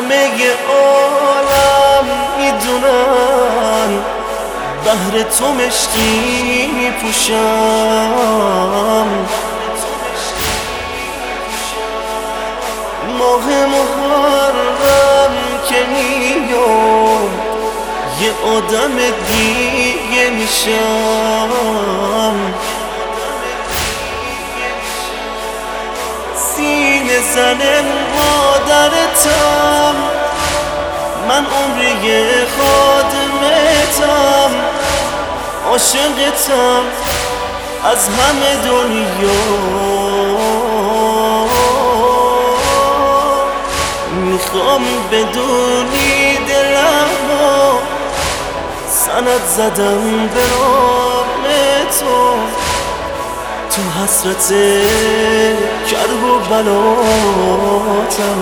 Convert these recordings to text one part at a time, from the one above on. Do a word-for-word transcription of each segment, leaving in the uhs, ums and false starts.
همه عالم میدونن بهر تو مشکی میپوشم. ماه محرم که میام یه آدم دیگه میشم. سینه زن مادرتم، من عمری خادمتم، عاشقتم از همه دنیا. میخوام بدونی دلمو سند زدم به نام تو، تو حسرت کرب و بلاتم.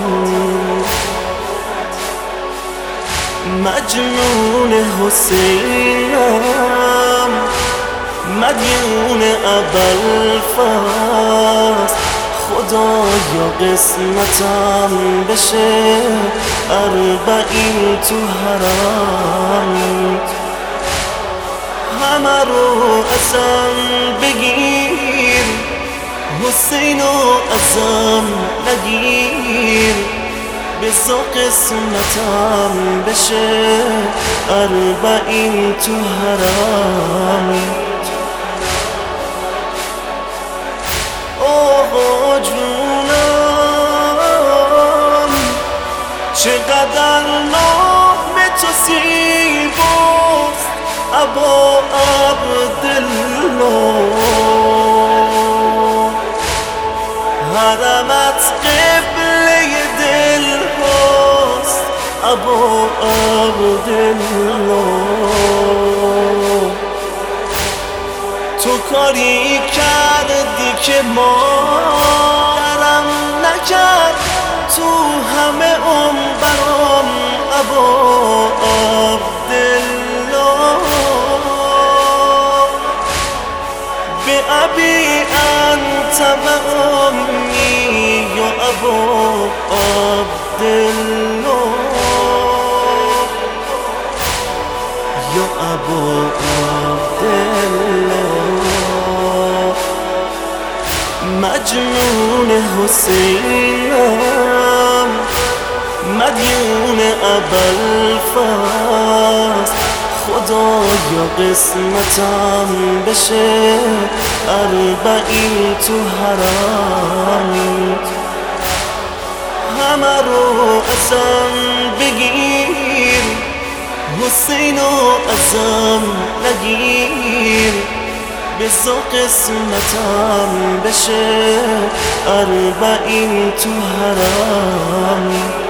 مجنون حسینم، مدیون ابوالفضل، خدایا قسمتم بشه اربعین تو حرم. همه رو ازم بگیر، حسینو ازم نگیر، بزا قسمتم بشه اربعین تو حرم. آقا جونم چقدر نام تو زیباست، ابا عبدالله. حرمت قبله دل هاست، ابا عبدالله. تو کاری کردی که مادرم نکرد تو همه عمر برام، ابا عبدالله. به ابی انت و امی یا ابا عبدالله، یا ابا عبدالله. مجنون حسینم، مدیون ابوالفضل، خدایا قسمتم بشه اربعین تو حرم. همه رو ازم بگیر، حسینو ازم نگیر، بزا قسمتم بشه اربعین تو حرم.